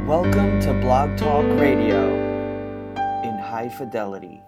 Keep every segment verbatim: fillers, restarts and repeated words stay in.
Welcome to Blog Talk Radio in high fidelity.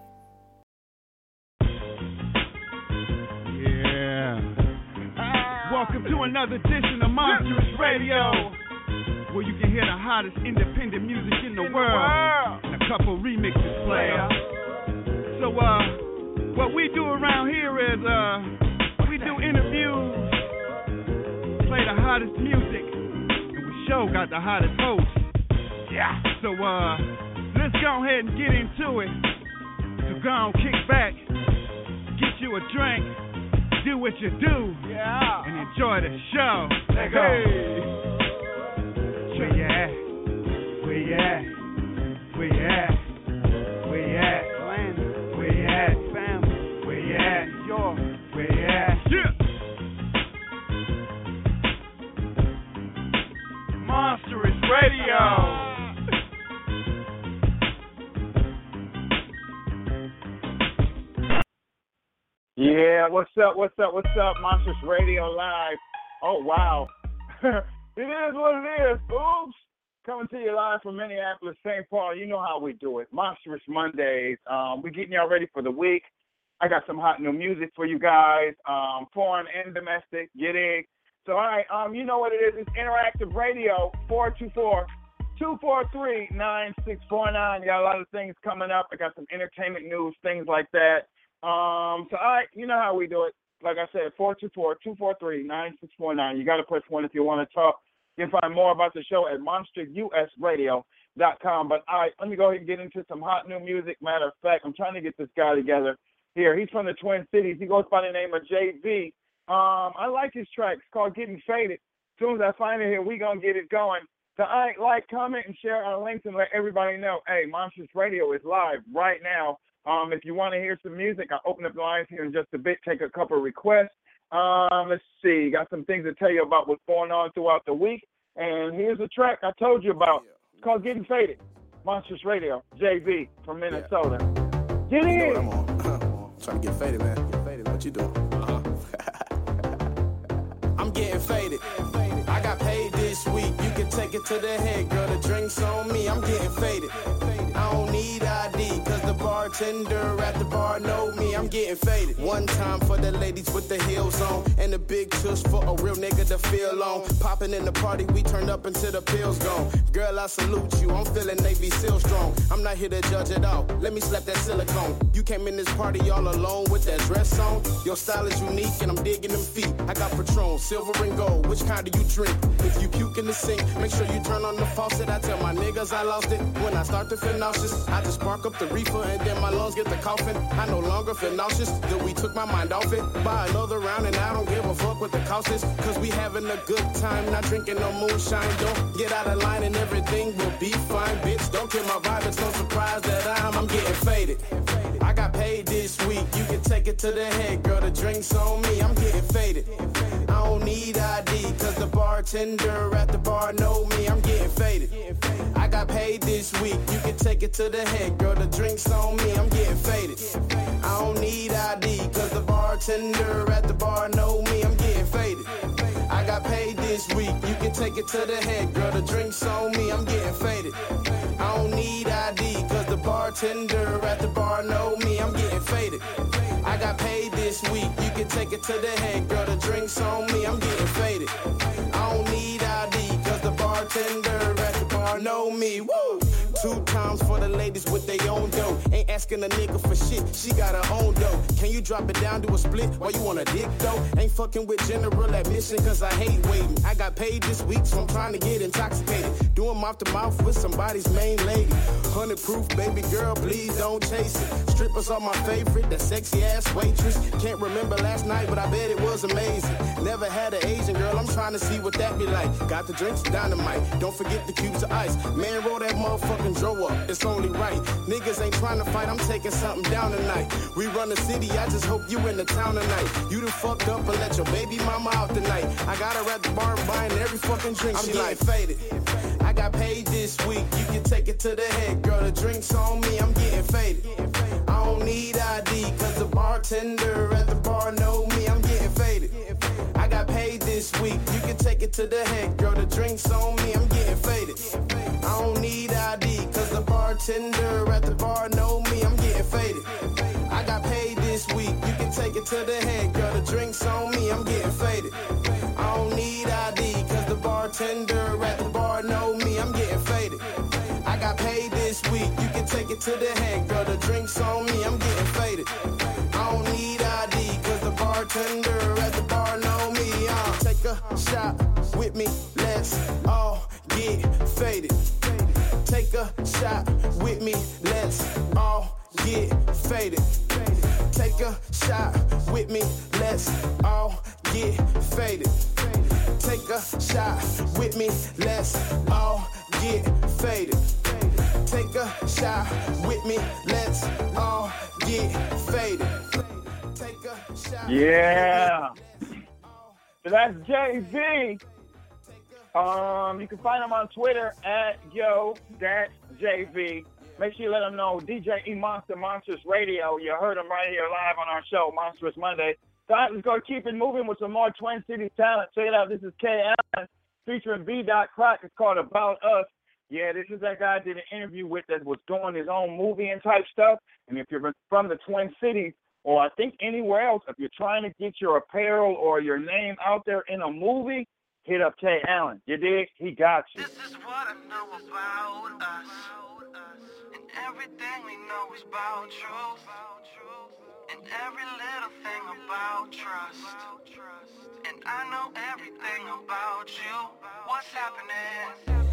Yeah. Welcome to another edition of Monstrous Radio, where you can hear the hottest independent music in the world and a couple remixes play. So, uh, what we do around here is, uh, we do interviews, play the hottest music, and we show got the hottest host. Yeah. So, uh, let's go ahead and get into it. So go on, kick back, get you a drink, do what you do, yeah, and enjoy the show. Let's go. Hey. Where you at? Where you at? Where you at? Where you at? Where you at? Family. Where you at? York. Where you at? Yeah. Monstrous Radio. Yeah, what's up, what's up, what's up, Monstrous Radio Live. Oh, wow. It is what it is, oops. Coming to you live from Minneapolis, Saint Paul. You know how we do it. Monstrous Mondays. Um, we're getting y'all ready for the week. I got some hot new music for you guys, um, foreign and domestic. Get in. So, all right, um, you know what it is. It's Interactive Radio, four two four, two four three, nine six four nine. Got a lot of things coming up. I got some entertainment news, things like that. Um, so, all right, you know how we do it. Like I said, four two four, two four three, nine six four nine. You got to push one if you want to talk. You can find more about the show at monster u s radio dot com. But, all right, let me go ahead and get into some hot new music. Matter of fact, I'm trying to get this guy together here. He's from the Twin Cities. He goes by the name of J V. Um, I like his track. It's called Getting Faded. As soon as I find it here, we going to get it going. So, all right, like, comment, and share our links and let everybody know, hey, Monstrous Radio is live right now. Um, if you want to hear some music, I'll open up the lines here in just a bit, take a couple of requests. Um, let's see. Got some things to tell you about what's going on throughout the week. And here's a track I told you about. It's called Getting Faded. Monstrous Radio, J V from Minnesota. Yeah. Get in. You know what I'm on. I'm on. Trying to get faded, man. Get faded. What you doing? Uh-huh. I'm getting faded. I got paid this week. You can take it to the head, girl. The drink's on me. I'm getting faded. I don't need I D, cause the bartender at the bar know me. I'm getting faded. One time for the ladies with the heels on, and the big tush for a real nigga to feel on. Popping in the party, we turned up until the pills gone. Girl, I salute you. I'm feeling Navy SEAL strong. I'm not here to judge it all. Let me slap that silicone. You came in this party all alone with that dress on. Your style is unique, and I'm digging them feet. I got Patron, silver and gold. Which kind do you drink? If you puke in the sink, make sure you turn on the faucet. I tell my niggas I lost it. When I start to feel nauseous, I just spark up the reefer and then my lungs get the coughing. I no longer feel nauseous, then we took my mind off it. Buy another round and I don't give a fuck what the cost is, cause we having a good time, not drinking no moonshine. Don't get out of line and everything will be fine, bitch. Don't kill my vibe, it's no surprise that I'm, I'm getting faded. I got paid this week, you can take it to the head, girl, the drink's on me, I'm getting faded. I don't need I D, cause the bartender at the bar know me, I'm getting faded. I got paid this week, you can take it to the head, girl, the drink's on me, I'm getting faded. I don't need I D, cause the bartender at the bar know me, I'm getting faded. I got paid this week, you can take it to the head, girl, the drink's on me, I'm getting faded. I don't need I D, cause the bartender at the bar know me, I'm getting faded. I got paid this week, you can take it to the head, girl, the drink's on me, I'm getting faded. I don't need I D, cause the bartender at the bar know me, woo! Two times for the ladies with their own dough. Ain't asking a nigga for shit, she got her own dough. Can you drop it down to a split while you on a dick though? Ain't fucking with general admission cause I hate waiting. I got paid this week so I'm trying to get intoxicated. Doing mouth to mouth with somebody's main lady. Hundred proof, baby girl, please don't chase it. Strippers are my favorite, that sexy ass waitress. Can't remember last night but I bet it was amazing. Never had an Asian girl, I'm trying to see what that be like. Got the drinks, dynamite, don't forget the cubes of ice. Man, roll that motherfucking Dro up, it's only right. Niggas ain't trying to fight, I'm taking something down tonight. We run the city, I just hope you in the town tonight. You done fucked up and let your baby mama out tonight. I got her at the bar buying every fucking drink. I'm she like faded. I got paid this week, you can take it to the head, girl, the drink's on me, I'm getting faded. I don't need I D, cause the bartender at the bar know me, I'm getting faded. I got paid this week, you can take it to the head, girl, the drink's on me, I'm getting faded. I don't bartender at the bar know me, I'm getting faded. I got paid this week, you can take it to the head, girl, the drinks on me, I'm getting faded. I don't need I D, cause the bartender at the bar know me, I'm getting faded. I got paid this week, you can take it to the head, girl, the drinks on me, I'm getting faded. I don't need I D, cause the bartender at the bar know me, uh, take a shot with me, let's all get faded. Take a shot with me, let's all get faded. Take a shot with me, let's all get faded. Take a shot with me, let's all get faded. Take a shot with me, let's all get faded. Take a shot. Yeah. So that's Jay Z. Um, you can find him on Twitter at yo, that's J V. Make sure you let him know D J E Monster, Monsters Radio. You heard him right here live on our show, Monstrous Monday. So let's go keep it moving with some more Twin Cities talent. Check it out. This is K Allen featuring B. Crack. It's called About Us. Yeah, this is that guy I did an interview with that was doing his own movie and type stuff. And if you're from the Twin Cities, or I think anywhere else, if you're trying to get your apparel or your name out there in a movie, hit up K Allen. You dig? He got you. This is what I know about us. And everything we know is about truth. And every little thing about trust. And I know everything about you. What's happening?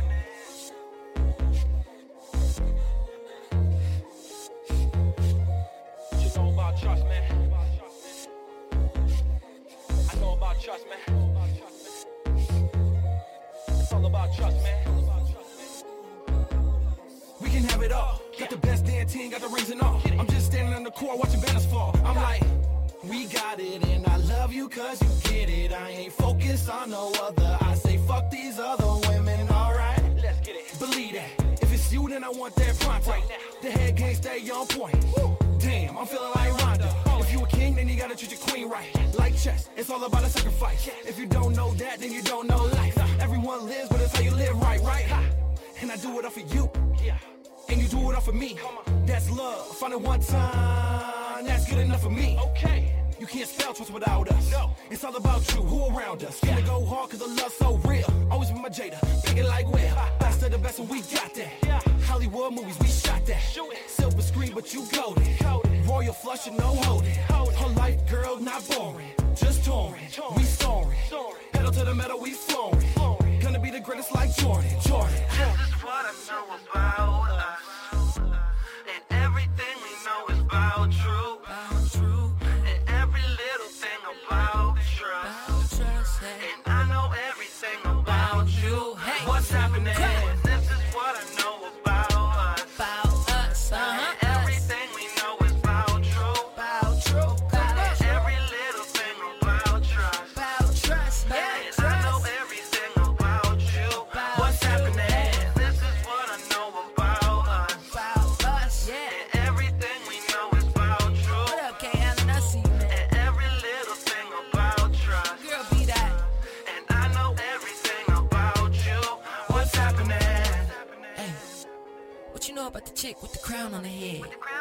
What you know about trust, man? I know about trust, man. It's all about trust, man. We can have it all. Got the best damn team, got the rings and all. I'm just standing on the court watching banners fall. I'm like, we got it, and I love you cause you get it. I ain't focused on no other. I say fuck these other women, alright? Let's get it. Believe that. If it's you, then I want that pronto. Right now. The head game stay on point. Woo. Damn, I'm feeling like Rondo. If you a king, then you gotta treat your queen right. Like chess, it's all about a sacrifice. If you don't know that, then you don't know life. Everyone lives, but it's how you live right, right? And I do it all for you. And you do it all for me. That's love. Find it one time. That's good enough for me. Okay. You can't spell trust without us. No. It's all about you. Who around us? Gonna go hard cause the love's so real. Always with my Jada. Pick it like Will. Best of the best and we got that. Yeah. Hollywood movies, we shot that. Shoot it. Silver screen, but you golden. Royal flush and no holding. Her life, girl, not boring. Just touring. We soaring. Pedal to the metal, we flooring. Gonna be the greatest like Jordan. Jordan. This is what I know about us. And everything we know is about truth. And every little thing about trust. And I know everything about you. What's happening? This is what I know about us. And everything we know is about truth. And every little thing about trust. And I know everything about you. What's happening? This is what I know about us. And everything we know is about truth. What up, K Allen? I see you, man. And every little thing about trust. Girl, be that. And I know everything about you. What's happening? Hey, what you know about the chick with the crown on her head?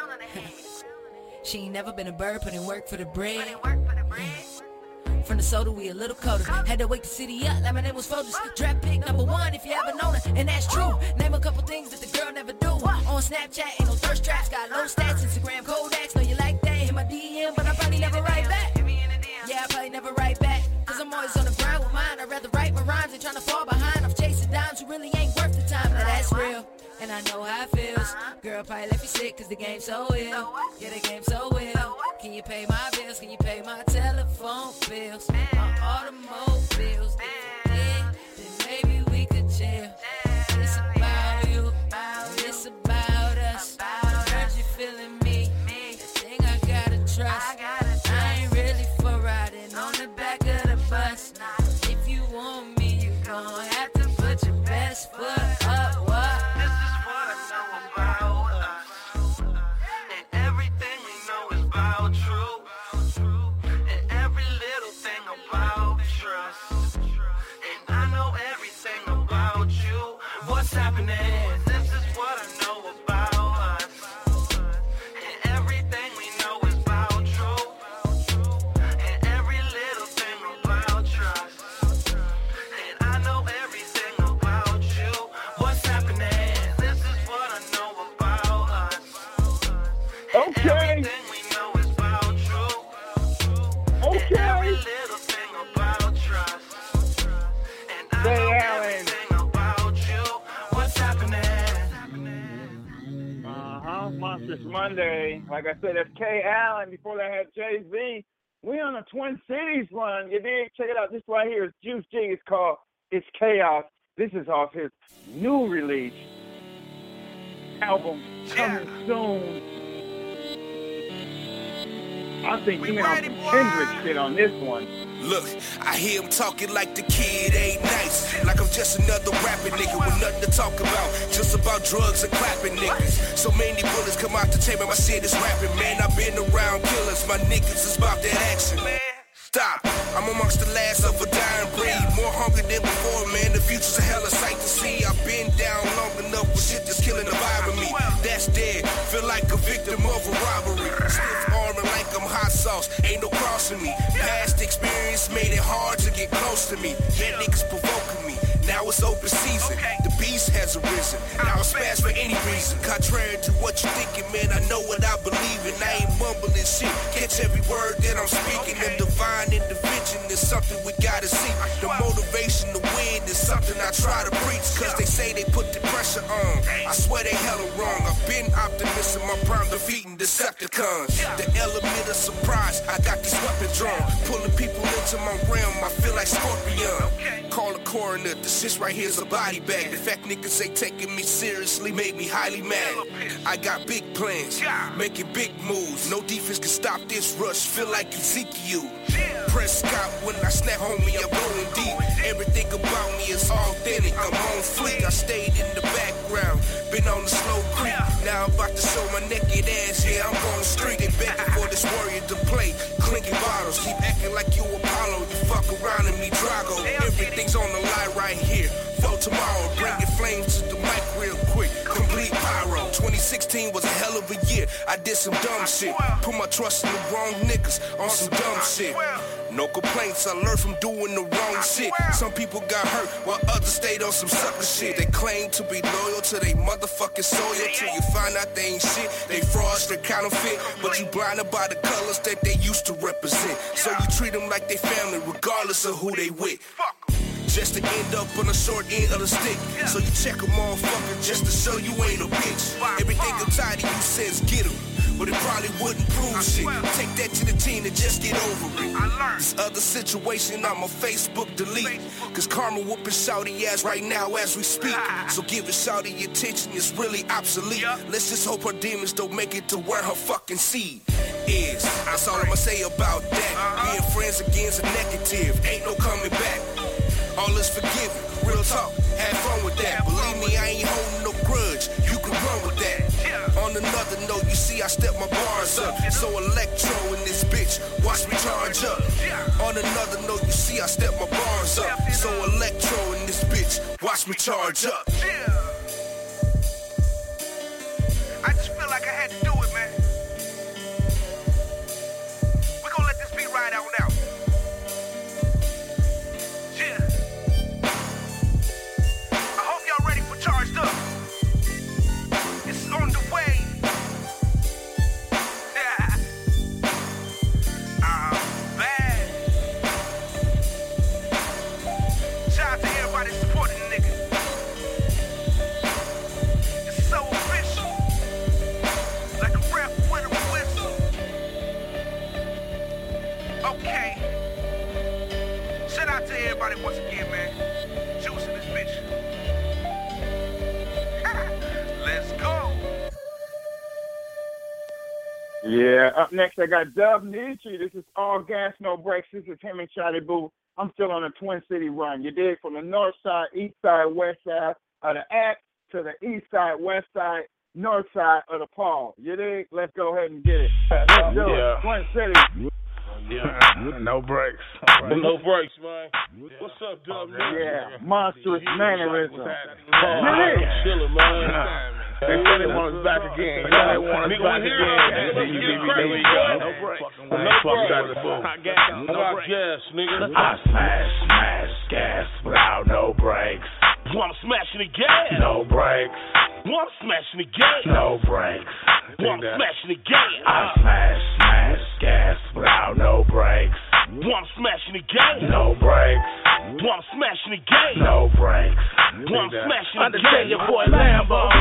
She ain't never been a bird, put in work for the bread. From the soda, we a little colder. Had to wake the city up, like my name was Folders. Draft pick number one, if you ever known her, and that's true. Name a couple things that the girl never do. On Snapchat, ain't no thirst traps. Got low stats, Instagram, Kodaks. Know you like that, hit my D M, but I probably never write back. Yeah, I probably never write back. Cause I'm always on the grind with mine. I'd rather write my rhymes than trying to fall behind. I'm chasing dimes who really ain't worth the time. Now that's real, and I know how it feels. Girl probably left you sick cause the game's so ill. Yeah, the game's so ill. Can you pay my bills? Can you pay my telephone bills? My automobiles? Yeah, then maybe we could chill. It's about you, it's about us. Heard you feeling me, the thing I gotta trust. I ain't really for riding on the back of the bus. If you want me, you gon' have to put your best foot up. What? This is what I know about us. And everything we know is about truth. And every little thing about trust. And I know everything about you. What's happening? This is what I know about Monstrous Monday. Like I said, that's K. Allen. Before that, I had Jay-Z. We on a Twin Cities run. You dig? Check it out. This right here is Juice G. It's called It's Chaos. This is off his new release album coming yeah. soon. I think we you mean on Kendrick shit on this one. Look, I hear him talking like the kid ain't nice. Like I'm just another rapping nigga with nothing to talk about. Just about drugs and clapping niggas. So many bullets come out the chamber, my shit is rapping, man. I've been around killers, my niggas is about that action. Stop, I'm amongst the last of a dying breed. More hungry than before, man. The future's a hella sight to see. I've been down long enough with shit that's killing the vibe of me. That's dead, feel like a victim of a robbery. Stiff armor like I'm hot sauce, ain't no crossing me. Past experience made it hard to get close to me. That niggas provoking me. Now it's open season, the beast has arisen. Now I smash for any reason. Contrary to what you thinking, man, I know what I believe in. I ain't mumbling shit, catch every word that I'm speaking. The divine intervention is something we gotta see. The motivation to win is something I try to preach. Cause they say they put the pressure on, I swear they hella wrong. I've been optimistic, my prime defeating Decepticons. The element of surprise, I got this weapon drawn. Pulling people into my realm, I feel like Scorpion. Call a coroner, the shit right here's a body bag. The fact niggas ain't taking me seriously made me highly mad. I got big plans, making big moves. No defense can stop this rush, feel like Ezekiel. Prescott, when I snap homie, I'm going deep. Everything about me is authentic, I'm on fleek. I stayed in the background, been on the slow creep. Now I'm about to show my naked ass, yeah, I'm going street. They begging for this warrior to play, clinking bottles. Keep acting like you Apollo, you fuck around and me Drago. Everything's on the line right here. For tomorrow, bring your flames to the mic real quick. Complete pyro. twenty sixteen was a hell of a year. I did some dumb shit. Put my trust in the wrong niggas on some dumb shit. No complaints, I learned from doing the wrong shit. Some people got hurt while others stayed on some sucker shit. They claim to be loyal to they motherfucking soil till you find out they ain't shit. They frauds, they counterfeit, but you blinded by the colors that they used to represent. So you treat them like they family regardless of who they with. Just to end up on the short end of the stick. So you check a motherfucker just to show you ain't a bitch. Everything I'm tired of you says get him, but it probably wouldn't prove shit. Take that to the team and just get over it. This other situation I'ma Facebook delete. Cause karma whooping shouty ass right now as we speak. So giving shouty attention is really obsolete. Let's just hope her demons don't make it to where her fucking seed is. That's all I'ma say about that. Being friends against a negative, ain't no coming back. All is forgiven, real talk, have fun with that. Believe me, I ain't holding no grudge, you can run with that. On another note, you see I step my bars up. So electro in this bitch, watch me charge up. On another note, you see I step my bars up. So electro in this bitch, watch me charge up. I just feel like I had to do it, man. We gonna let this beat ride out now. Charged up. It's on the way. Yeah. I'm bad. Shout out to everybody supporting the nigga. It's so official. Like a rap with a whistle. Okay. Shout out to everybody once again, man. Juice in this bitch. Let's go. Yeah, up next I got Dub Nietzsche. This is All Gas, No Brakes. This is him and Shotty Boo. I'm still on a Twin City run. You dig? From the north side, east side, west side of the Act to the east side, west side, north side of the Paul. You dig? Let's go ahead and get it. Let's do yeah. it. Twin City. Yeah, no breaks. Right. No breaks, man. What's up, Dub? Yeah, monstrous mannerism. Oh, chillin', man. They said they want us back again. They want us back again. There we go. No breaks. No breaks. Hot gas, nigga. I smash, smash gas without no brakes. You want to smash the gas? No brakes. Want to smash the gas? No brakes. Want to smash the gas? I smash, smash gas without no brakes. Want to smash the gas? No brakes. Want to smash the gas? No brakes. Want to smash the gas? Understand your boy Lambo.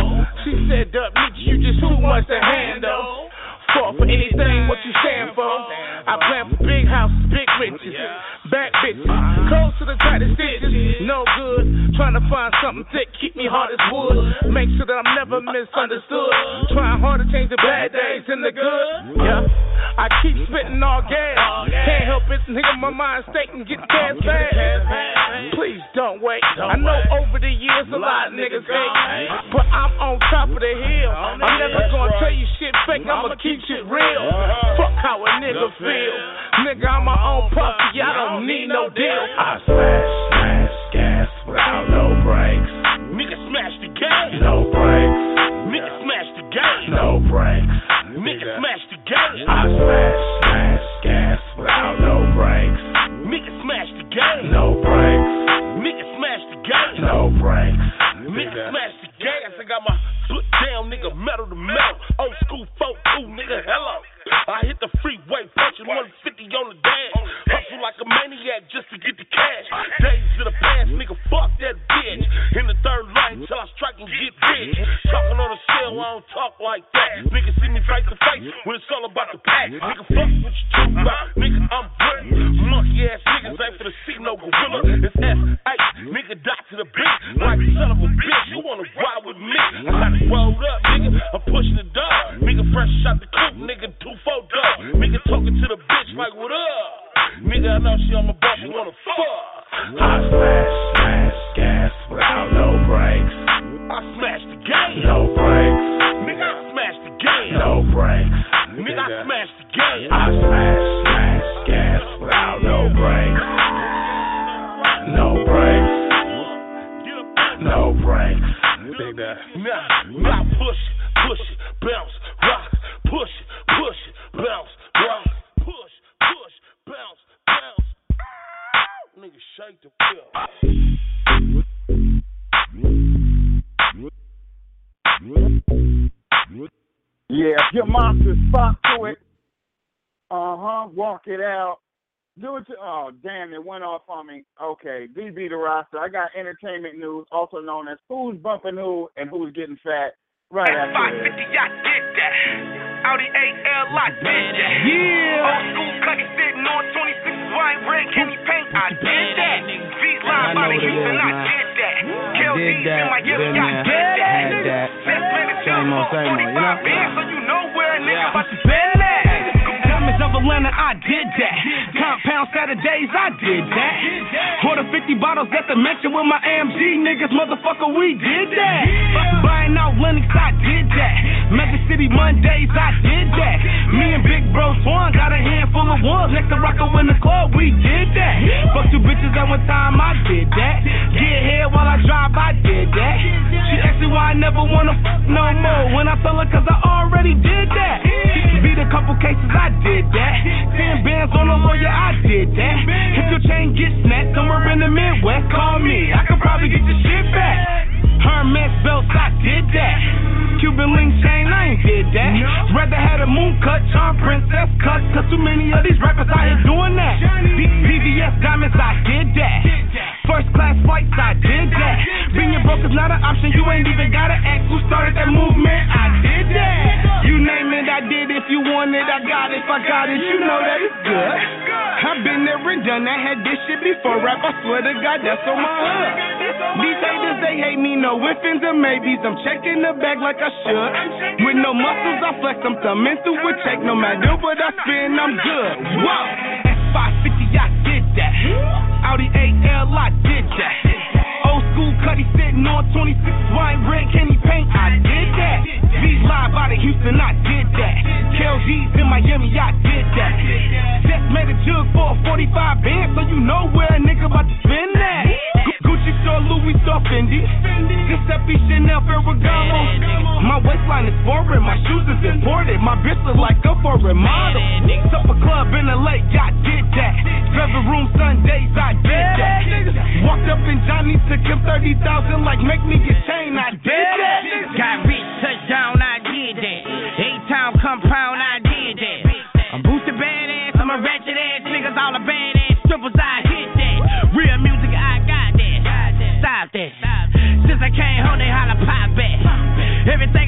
She said, Dub, Mitch, you just too much to handle. Fought for anything, what you stand for. I plan for big houses, big riches, back bitches, close to the tightest stitches. No good, trying to find something thick, keep me hard as wood. Make sure that I'm never misunderstood. Trying hard to change the bad days into good. Yeah, I keep spitting all gas. Can't help it, nigga, my mind state and get cash fast. Please don't wait. I know over the years a lot of niggas hate, but I'm on top of the hill. I'm never gonna tell you shit fake, I'ma keep shit real. Fuck how a nigga feel. Nigga, I'm my own puppy, I don't need no deal. I smash, smash, gas without no brakes. Nigga smash the game. No brakes. Nigga smash the game. No brakes. Nigga smash the game. I smash, smash, gas without no brakes. Nigga smash the game. No brakes. Nigga smash the game. No brakes. Nigga smash the game. I got my foot down, nigga, metal to metal. Old school folk, ooh, nigga, hello. I hit the freeway, punching one fifty on the dash. Hustle like a maniac just to get the cash. Days of the past, nigga, fuck that bitch. In the third line till I strike and get rich. Talking on the cell, I don't talk like that. Nigga see me face to face when it's all about the pack. Nigga, fuck what you talking about. Nigga, I'm great. Monkey ass niggas ain't finna see no gorilla. It's S H, nigga, die to the beat. Like son of a bitch, you wanna ride with me? I got it rolled up, nigga. I'm pushing the dog. Nigga, fresh out the coop, nigga, two four dog. Nigga talking to the bitch like, what up? Nigga, I know she on my butt, she wanna fuck. I smash, smash, gas without no brakes. I smash the game. No brakes. Nigga, I smash the game. No brakes. Nigga, I smash the game. I smash, smash, gas without no brakes. No brakes. No brakes. Big that. Now, now push, push, bounce, rock, push, push, bounce, rock, push, push, bounce, bounce. Nigga, shake the wheel. Yeah, if your monster spot to it, uh-huh, walk it out. Do it to, oh, damn, it went off on me. Okay, D B the roster. I got entertainment news, also known as who's bumping who and who's getting fat, right after five fifty, I did that. Audi A L, I did that. Yeah. Old school cutty sitting on twenty-six white red candy paint, I did that. Feet live out of Houston, I did that. Kill D's in my yellow, I did that. Same old, same old, you know? So you know where a nigga about to spend that. Diamonds of Atlanta, I did that. Compound Saturdays, I did that. Order fifty bottles at the mansion with my A M G niggas, motherfucker, we did that. Buying out Lennox, I did that. Magic City Mondays, I did that. Me and Big Bro Swan got a handful of ones next to Rocco in the club, we did that. Fuck two bitches at one time, I did that. Get head while I drive, I did that. She asked me why I never wanna fuck no more. When I tell her cause I already did that. Beat a couple cases, I did that. Ten bands on a lawyer, I did that. If your chain gets snapped somewhere in the Midwest, call me, I could probably get your shit back. Hermes belts, I did that. Cuban link chain, I ain't did that. Rather had a moon cut, charm princess cut, cause too many of these rappers out here doing that. P V S diamonds, I did that. First class flights, I did that. Being broke is not an option, you ain't even gotta ask who started that movement, I did that. You name it, I did. If you want it, I got it. If I got it, you know that it's good. I've been there and done that, had this shit before rap, I swear to God, that's on my hood. These haters, they hate me, no ifs, ands, or maybes. I'm checking the bag like I should. With no muscles, I flex, I'm thumbing through a check. No matter what I spend, I'm good. Whoa, S five fifty, I did that. Audi A L, I did that. Old school cutty sitting on twenty-six white red candy paint, I did that. These live out of Houston, I did that. K L G's in Miami, I did that. Just made a jug for a forty-five band, so you know where a nigga about to spend that. Gucci store, Louis store, Fendi. Giuseppe, Chanel, Ferragamo. My waistline is foreign, my shoes is imported. My bitch look like a foreign model. Supper club in L A, I did that. Travel room Sundays, I did that. Walked up in Johnny, took him thirty thousand, like make me get chain, I did that. Got rich, touchdown, I did that. A-Town compound, I did that. I'm boosted badass, I'm a ratchet ass niggas, all the badass strippers, I hit that. Real music, I got that. Stop that. Since I came home, they holla pop back. Everything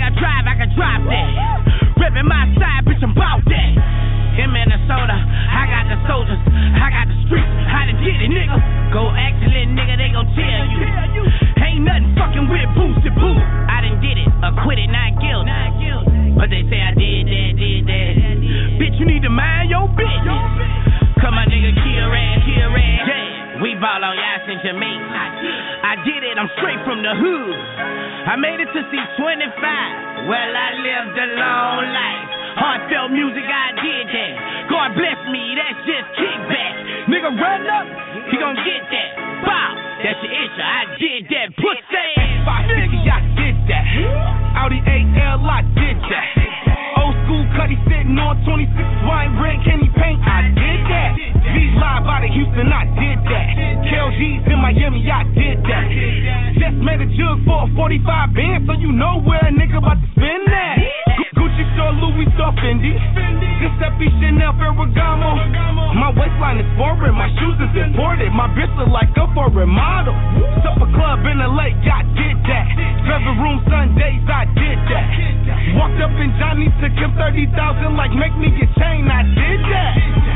the hood. I made it to C twenty-five. Well, I lived a long life. Heartfelt music, I did that. God bless me, that's just kickback. Nigga, run up, he gon' get that. Bow, that's your issue, I did that. Pussy, nigga, I did that. Audi A L, I did that. Old school Cuddy sitting on twenty-six white red candy paint, I did that. These live out of Houston, I did that. K L G's in Miami, I did that. Just made a jug for a forty-five band, so you know where a nigga about to spend that. Gucci store, Louis store, Fendi. Giuseppe, Chanel, Ferragamo. My waistline is foreign, my shoes is imported. My bitch look like a foreign model. Supper club in the lake, I did that. Travel room Sundays, I did that. Walked up in Johnny, took him thirty thousand, like make me get chained, I did that.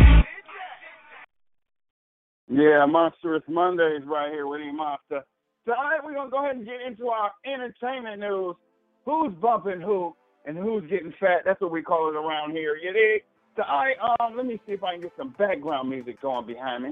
Yeah, Monstrous Mondays right here with E-Monster. So, all right, we're going to go ahead and get into our entertainment news. Who's bumping who and who's getting fat? That's what we call it around here. You dig? So, all right, um, let me see if I can get some background music going behind me.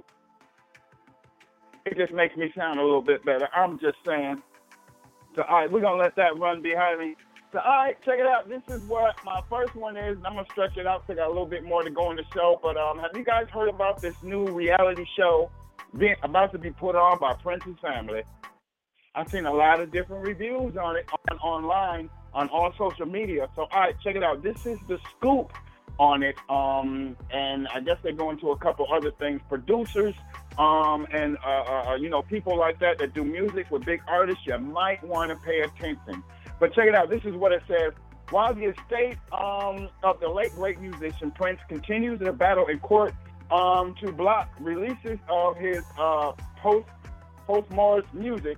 It just makes me sound a little bit better. I'm just saying. So, all right, we're going to let that run behind me. So, all right, check it out. This is what my first one is. I'm going to stretch it out because I got a little bit more to go in the show. But um, have you guys heard about this new reality show being about to be put on by Prince's family? I've seen a lot of different reviews on it on online, on all social media. So, all right, check it out. This is the scoop on it. Um, and I guess they go into a couple other things. Producers um, and, uh, uh, you know, people like that that do music with big artists, you might want to pay attention. But check it out. This is what it says. While the estate um, of the late great musician Prince continues the battle in court um, to block releases of his uh, post post-Morris music,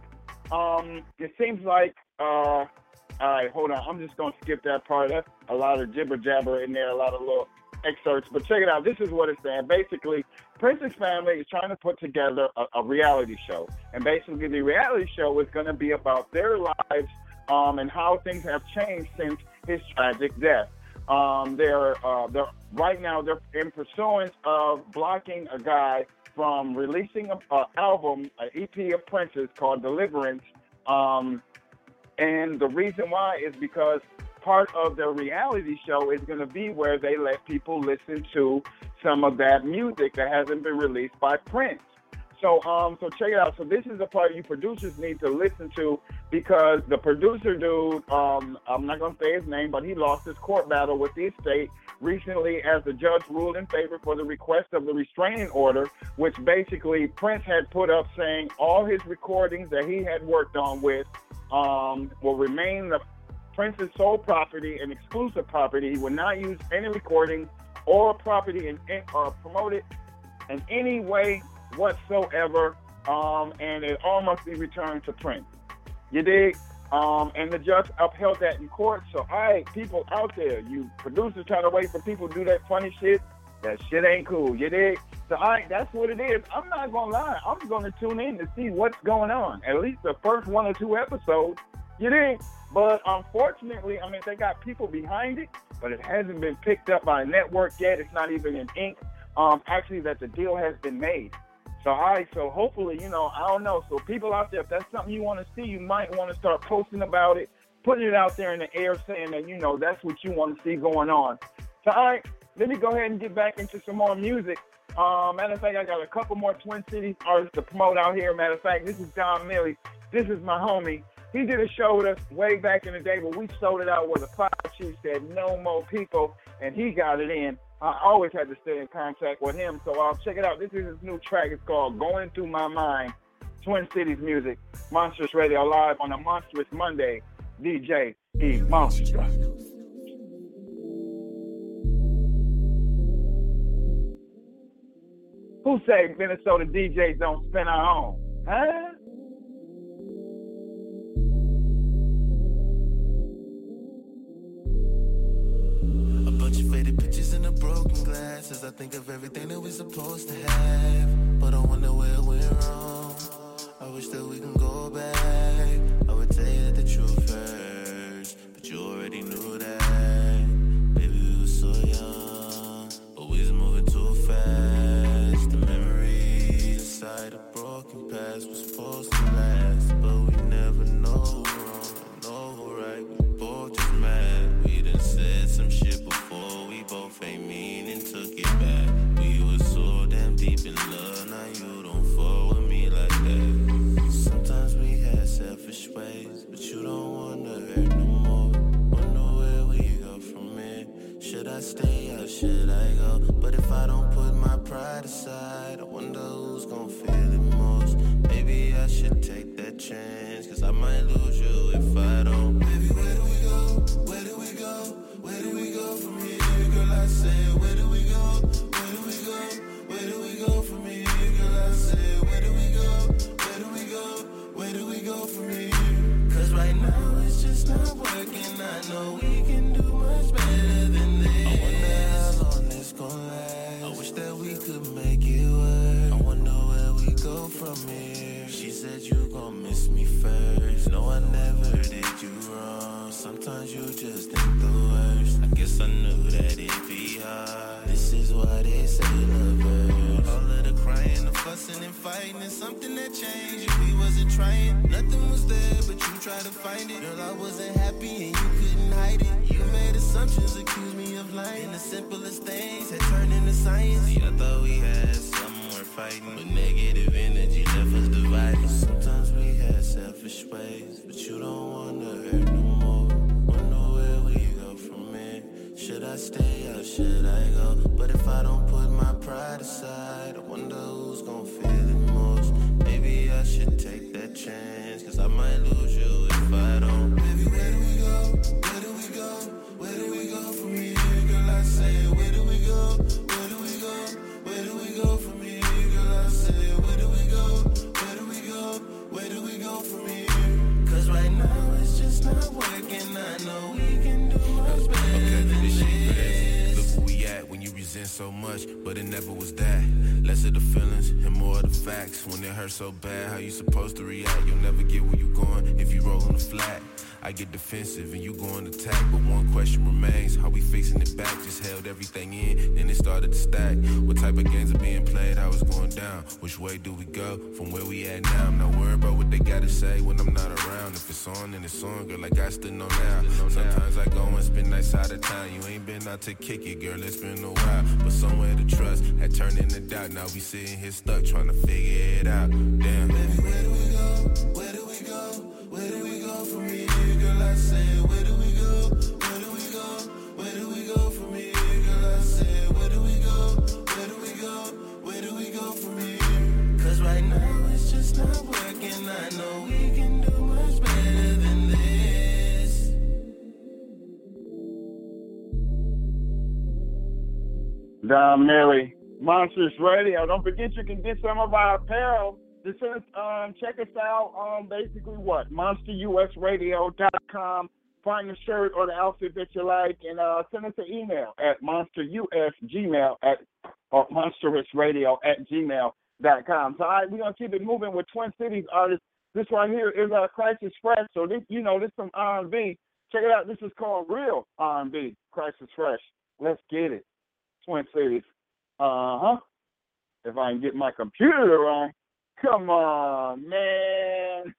um, it seems like. Uh, all right, hold on. I'm just gonna skip that part. That's a lot of jibber jabber in there, a lot of little excerpts. But check it out. This is what it's saying. Basically, Prince's family is trying to put together a, a reality show, and basically the reality show is going to be about their lives. Um, and how things have changed since his tragic death. Um, they're, uh, they're right now they're in pursuance of blocking a guy from releasing an album, an E P of Prince's called Deliverance. Um, and the reason why is because part of their reality show is going to be where they let people listen to some of that music that hasn't been released by Prince. So, um, so check it out. So this is the part you producers need to listen to because the producer dude, um, I'm not going to say his name, but he lost his court battle with the estate recently as the judge ruled in favor for the request of the restraining order, which basically Prince had put up saying all his recordings that he had worked on with um, will remain the Prince's sole property and exclusive property. He will not use any recordings or property in, in, or promote it in any way whatsoever, um, and it all must be returned to Prince. You dig? Um, and the judge upheld that in court. So, all right, people out there, you producers trying to wait for people to do that funny shit, that shit ain't cool. You dig? So, all right, that's what it is. I'm not going to lie. I'm going to tune in to see what's going on, at least the first one or two episodes. You dig? But unfortunately, I mean, they got people behind it, but it hasn't been picked up by a network yet. It's not even in ink. Um, actually, that the deal has been made. So, all right, so hopefully, you know, I don't know. So people out there, if that's something you want to see, you might want to start posting about it, putting it out there in the air, saying that, you know, that's what you want to see going on. So, all right, let me go ahead and get back into some more music. Um, matter of fact, I got a couple more Twin Cities artists to promote out here. Matter of fact, this is Don Millie. This is my homie. He did a show with us way back in the day, but we sold it out where the fire chief said no more people, and he got it in. I always had to stay in contact with him, so I'll check it out. This is his new track. It's called Going Through My Mind, Twin Cities Music, Monstrous Radio Live on a Monstrous Monday, D J E-Monster. Who say Minnesota D Js don't spin our own? Huh? Faded pictures in the broken glasses. I think of everything that we're supposed to have, but I wonder where it went wrong. I wish that we can go back. I would tell you the truth first, but you already knew that. Baby, we were so young, but we was moving too fast. The memories inside a broken past was supposed to last, but we never know I don't put my pride aside, I wonder who's gonna feel it most. Maybe I should take that chance, cause I might lose you if I don't. Baby, where do we go? Where do we go? Where do we go from here? Girl, I said, where do we go? Where do we go? Where do we go from here? Girl, I said, where do we go? Where do we go? Where do we go from here? Cause right now it's just not working. I know we can do much better than this. I wonder how long this gon' last. I wish that we could make it work. I wonder where we go from here. She said you gon' miss me first. No, I never did you wrong. Sometimes you just think the worst. I guess I knew that it'd be hard. This is why they say lovers. All of the crying, the fussing and fighting is something that changed. If we wasn't trying, nothing was there, but you tried to find it. Girl, I wasn't happy and you couldn't hide it. You made assumptions, accused me of lying. And the simplest things had turned into science. See, I thought we had something worth fighting, but negative energy left us divided. Sometimes we had selfish ways, but you don't wanna hurt no more. Wonder where we go from here. Should I stay or should I go? But if I don't put my pride aside, I wonder who's gonna feel it most. Maybe I should take that chance, cause I might lose you if I don't. Baby, where do we go? Where do we go? Where do we go from here? Girl, I said, where do we go? Where do we go? Where do we go from here? Girl, I said, where do we go? Where do we go? Where do we go from here? Cause right now it's just not working. I know we can do much better okay, than this. Shit Look where we at when you resent so much, but it never was that. Less of the feelings and more of the facts. When it hurts so bad, how you supposed to react? You'll never get where you going if you roll on the flat. I get defensive and you go on attack, but one question remains: how we fixing it back? Just held everything in, then it started to stack. What type of games are being played? How it's going down? Which way do we go from where we at now? I'm not worried about what they gotta say when I'm not around. If it's on, then it's on, girl, like I still know now. Sometimes I go and spend nights out of town. You ain't been out to kick it, girl, it's been a while. But somewhere to trust had turned into doubt. Now we sitting here stuck trying to figure it out. Damn. Baby, where do we go? Where do we go? Where do we go from here? Girl, I said, where do we go? Where do we go? Where do we go from here? Girl, I said, where do we go? Where do we go? Where do we go from here? Cause right now it's just not working. I know we can do much better than this. Don Mary, Monsters Radio. Don't forget you can get some of our apparel. Just um, check us out on um, basically what? monster u s radio dot com. Find the shirt or the outfit that you like, and uh, send us an email at monsterusgmail at or monsterusradio at gmail dot com. So all right, we're gonna keep it moving with Twin Cities artists. This right here is uh, Crisis Fresh. So this, you know, this is some R and B. Check it out. This is called Real R and B. Crisis Fresh. Let's get it. Twin Cities. Uh huh. If I can get my computer on. Come on, man.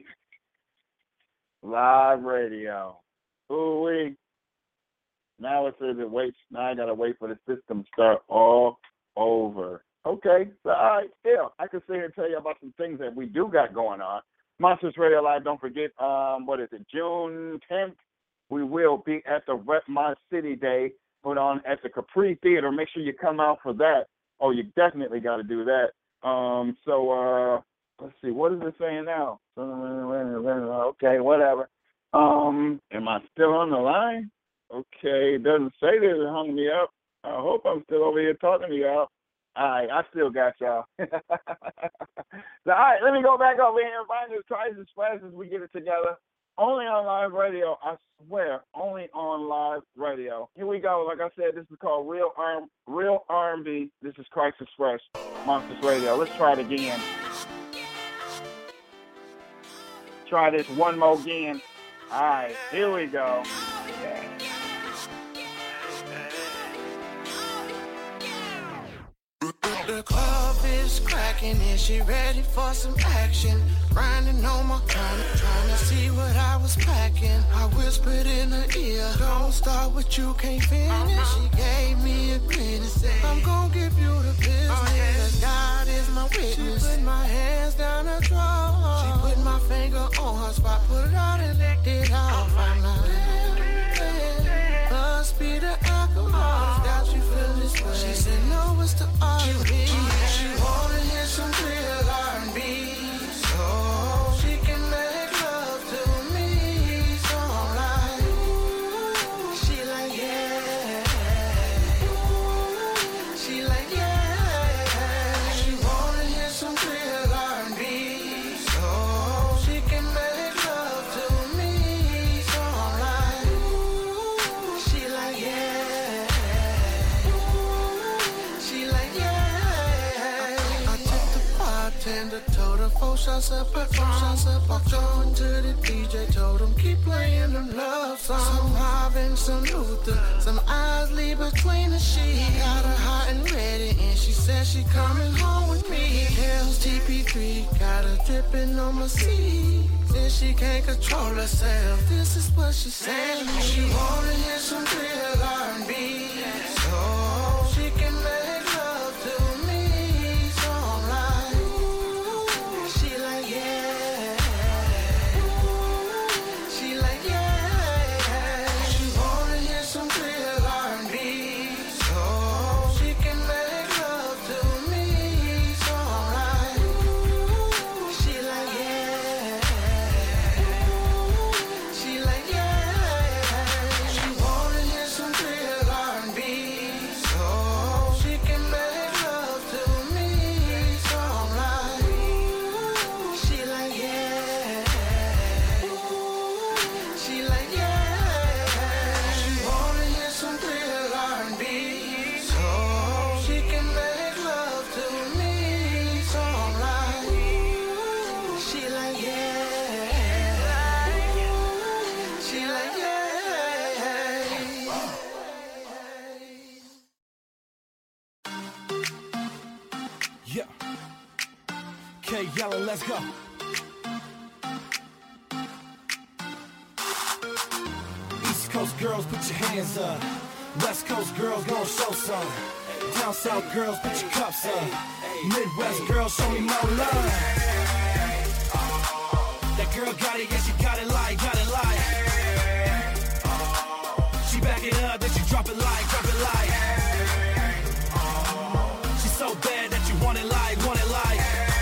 Live radio. Ooh-wee. Now it says it waits. Now I got to wait for the system to start all over. Okay. So, all right. Still, I can sit here and tell you about some things that we do got going on. Monsters Radio Live, don't forget, um, what is it, June tenth, we will be at the Rep My City Day put on at the Capri Theater. Make sure you come out for that. Oh, you definitely got to do that. Um, so, uh, let's see, what is it saying now? Okay, whatever. Um, am I still on the line? Okay, it doesn't say that it hung me up. I hope I'm still over here talking to y'all. All right, I still got y'all. So, all right, let me go back over here and find this Crisis Fresh as we get it together. Only on live radio, I swear, only on live radio. Here we go. Like I said, this is called Real R- Real R and B. This is Crisis Fresh, Monsters Radio. Let's try it again. Try this one more again. All right, here we go. The club is cracking and she ready for some action. Grinding on my corner, trying to see what I was packing. I whispered in her ear, don't start what you can't finish. She gave me a grin and said, I'm gonna give you the business. Oh, yes. God is my witness. She put my hands down her throat. She put my finger on her spot, put it out and licked it off. I'm like, damn, must be the alcohol. Got you feeling this way. She said, no way. dance to R and B. She wanna hear some real R and B, so she can make love to me. So I'm like, ooh, she like yeah, she like yeah. She wanna hear some real R and B, so she can make love to me. So I'm like, ooh, she like yeah, she like yeah. I took the bartender, told her four shots up, but four shots up. Walked on to the D J, told him keep playing them love songs. Some Marvin, some Luther, some Isley between the sheets. Got her hot and ready, and she said she coming home with me. Hell's T P three, got her dripping on my seat. Said she can't control herself, this is what she said. She wanna hear some real R and B, so she can make love to me. So I'm like, ooh, she like yeah, she like yeah. She wanna hear some real R and B, so she can make love to me. So I'm like, ooh, she like yeah, she like yeah. She wanna hear some real R and B, so she can make love to me. So I'm like, ooh, she like yeah, she like yeah. She wanna hear some real R and B, so she can make love to me. So I'm like, ooh, she like yeah, she like yeah. Yeah. K Yellow, let's go. East Coast girls, put your hands up. West Coast girls, gon' show some. Down South girls, put your cups up. Midwest girls, show me more love. That girl got it, yeah, she got it like, got it like. She back it up, then she drop it like, drop it like. She's so bad that you want it like, want it like.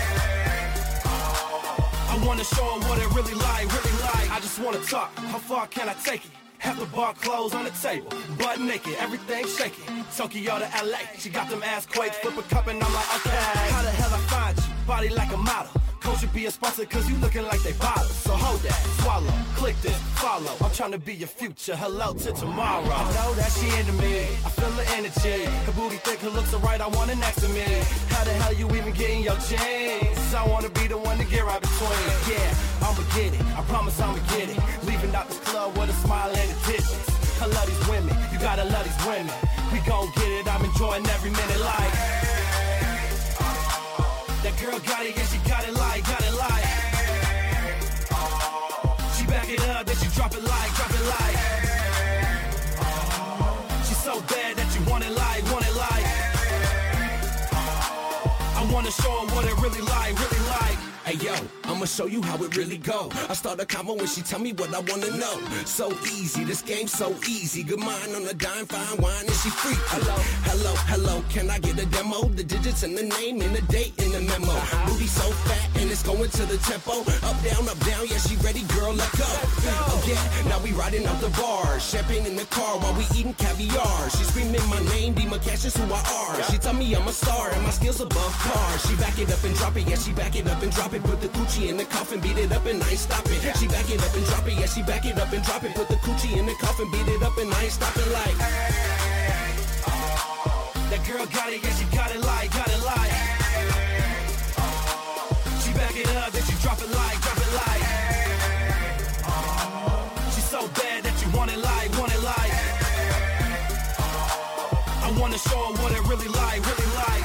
I wanna show her what it really like, really like. I just wanna talk, how far can I take it? Half the bar clothes on the table, butt naked, everything shaking. Tokyo to L A, she got them ass quakes, flip a cup and I'm like, okay. How the hell I find you? Body like a model. Coach should be a sponsor cause you looking like they bottles. So hold that, swallow, click this, follow. I'm trying to be your future, hello to tomorrow. I know that she into me, I feel the energy. Her booty thick, her looks so right, I want her next to me. How the hell you even getting your jeans? I wanna be the one to get right between. Yeah, I'ma get it, I promise I'ma get it. Leaving out this club with a smile and a digits. I love these women, you gotta love these women. We gon' get it, I'm enjoying every minute like. That girl got it, yeah, she got it like, got it like. She back it up, then she drop it like, drop it like. She's so bad that you want it like, want it like. I wanna show her what it really like, really like. Hey yo, I'ma show you how it really go. I start a convo when she tell me what I wanna know. So easy, this game so easy. Good mind on a dime, fine wine, and she free. Hello, hello, hello, can I get a demo? The digits and the name and the date in the memo. Uh-huh. Booty so fat and it's going to the tempo. Up, down, up, down, yeah, she ready, girl, let go. Oh yeah, now we riding out the bar. Champagne in the car while we eating caviar. She screaming my name, Dima Cash is who I are. She tell me I'm a star and my skills above par. She back it up and drop it, yeah, she back it up and drop it. Put the coochie in the coffin, beat it up and I ain't stopping. She back it up and drop it, yeah, she back it up and drop it. Put the coochie in the coffin, beat it up and I ain't stopping like. That girl got it, yeah, she got it like, got it like. She back it up, then she drop it like, drop it like. She's so bad that you want it like, want it like. I wanna show her what it really like, really like.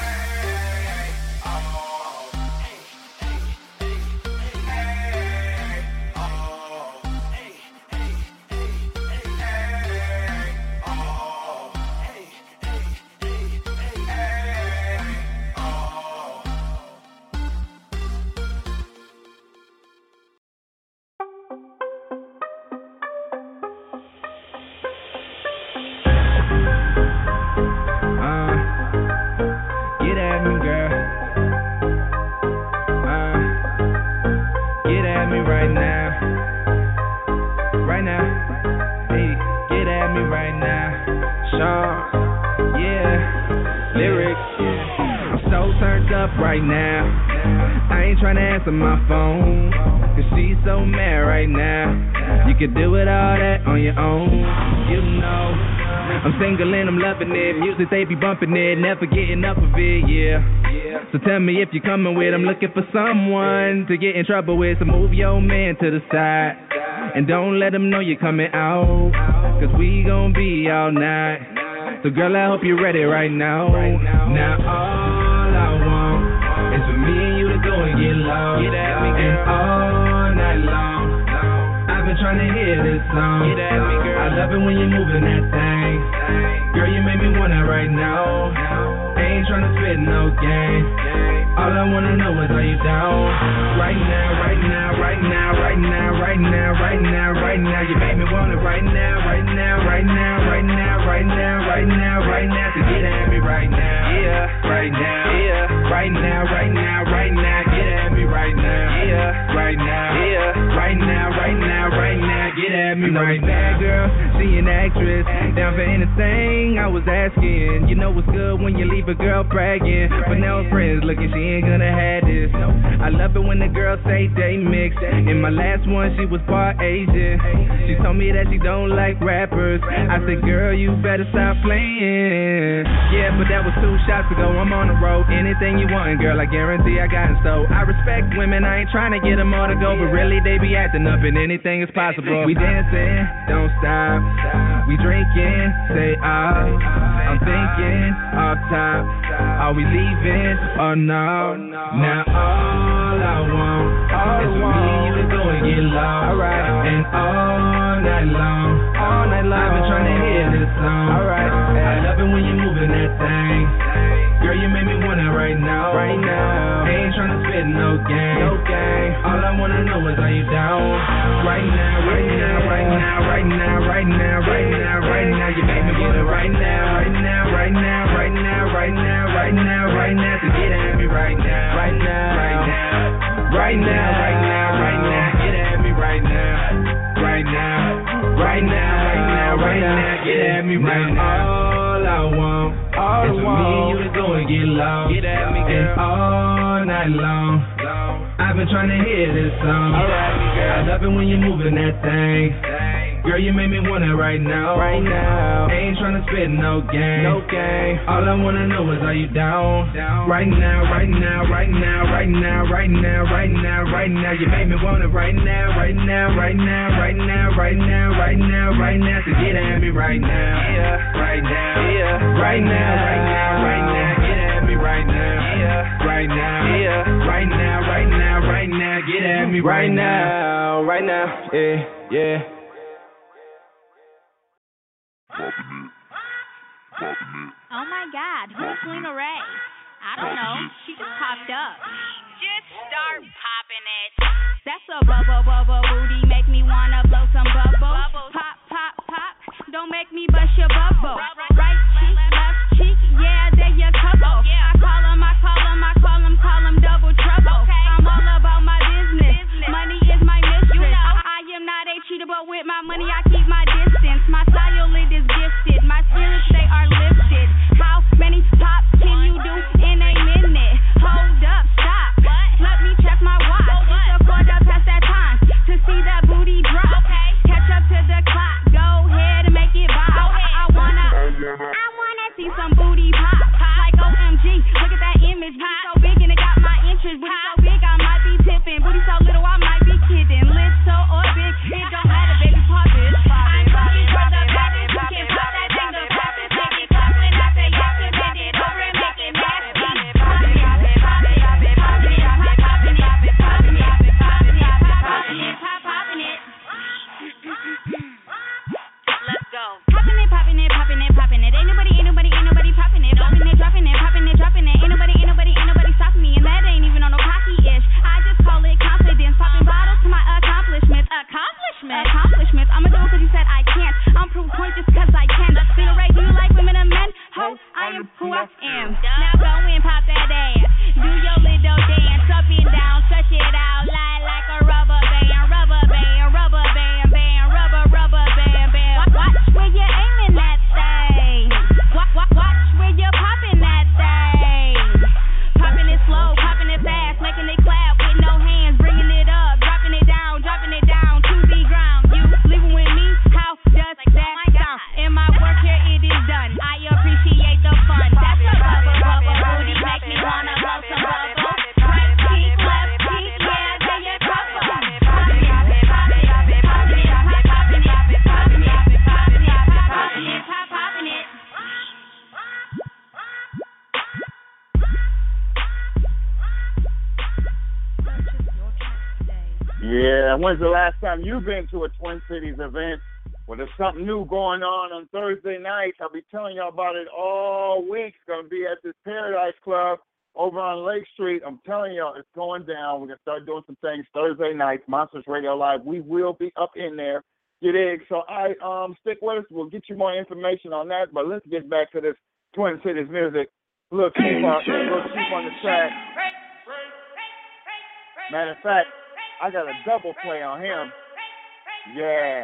up right now. I ain't tryna answer my phone, cause she's so mad right now. You could do it all that on your own, you know. I'm single and I'm loving it. Music, they be bumping it, never getting up of it, yeah. So tell me if you're coming with. I'm looking for someone to get in trouble with. So move your man to the side, and don't let him know you're coming out, cause we gon' be all night. So girl, I hope you're ready right now. Now all I want is for me and you to go and get lost, and all night long I've been trying to hear this song. I love it when you're moving that thing. Girl, you make me want it right now. Ain't trying to spit no game. All I wanna know is, are you down? Right now, right now, right now, right now, right now, right now, right now. You make me want it right now, right now, right now, right now, right now, right now, right now. So get at me right now, yeah, right now, yeah, right now, right now, right now. Get at me right now, yeah, right now, yeah, right now, right now, right now. Get at me right now. Bad girl, she an actress, down for anything. I was asking, you know what's good when you leave a girl bragging, but now her friends looking, she ain't gonna have this. I love it when the girls say they mix. In my last one, she was part Asian. She told me that she don't like rappers. I said, girl, you better stop playing. Yeah, but that was two shots ago. I'm on the road. Anything you want, girl, I guarantee I got it. So I respect women. I ain't trying to get them all to go, but really they be acting up, and anything is possible. We dancing, don't stop. We drinking, say ah. I'm thinking off top. Are we leaving or no? Now all I want is for me and you to go and get lost, and all night long I've been trying to hear this song. I love it when you're moving that thing. Girl, you make me want it right now. Right now. Ain't trying to spit no game. No game. All I wanna know is, are you down? Right now, right now, right now, right now, right now, right now, right now. You make me want it right now, right now, right now, right now, right now, right now, right now. So get at me right now, right now, right now, right now, right now, right now. Get at me right now, right now, right now, right now, right now. Get at me right now. All I want is for me and you to go and get lost, and all night long I've been trying to hear this song. I love it when you're moving that thing. Girl, you make me want it right now. Right now. Ain't trying to spit no game. No game. All I wanna know is, are you down? Right now, right now, right now, right now, right now, right now, right now. You make me want it right now, right now, right now, right now, right now, right now, right now. So get at me right now. Yeah, right now. Yeah, right now, right now, right now. Get at me right now. Yeah, right now. Yeah, right now, right now, right now. Get at me right now, right now. Yeah, yeah. Oh my God, who's Lena Ray? I don't know, she just popped up. Just start popping it. That's a bubble, bubble booty, make me wanna blow some bubbles. Pop, pop, pop, don't make me bust your bubble. Right cheek, left cheek, yeah, they're your couple. I call them, I call them, I call them, call them double trouble. I'm all about my business, money is my mistress. I am not a cheater, but with my money I keep my distance. My style, it is gifted, my spirits, they are lifted. How many pops can you do in a minute? Hold up, stop, let me check my watch. It's a quarter past that time to see that booty drop. Catch up to the clock, go ahead and make it bop. I wanna, I wanna see some booty pop. Like O M G, look at that image. Booty so big and it got my interest. Booty so big I might be tipping. Booty so little I might be kidding. Little or big, it don't matter, baby, pop it. I'm coming for the back. when's the last time you've been to a Twin Cities event? Well, there's something new going on on Thursday nights. I'll be telling y'all about it all week. It's going to be at this Paradise Club over on Lake Street. I'm telling y'all, it's going down. We're going to start doing some things Thursday nights, Monsters Radio Live. We will be up in there. You dig? So I um stick with us. We'll get you more information on that. But let's get back to this Twin Cities music. Look, keep on, look, keep on the track. Matter of fact, I got a double play on him. Yeah.